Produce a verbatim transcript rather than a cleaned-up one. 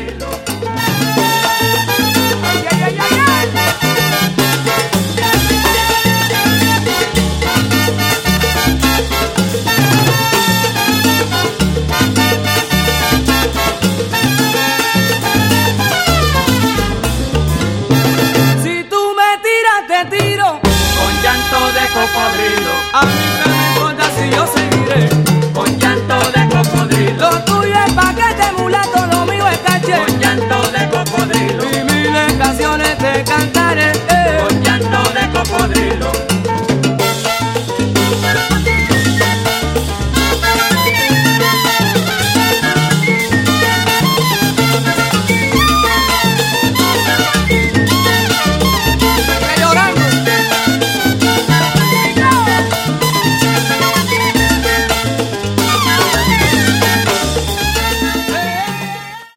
cocodrilo. Ay, ay, ay, ay, ay. Si tú me tiras, te tiro con llanto de cocodrilo. a mi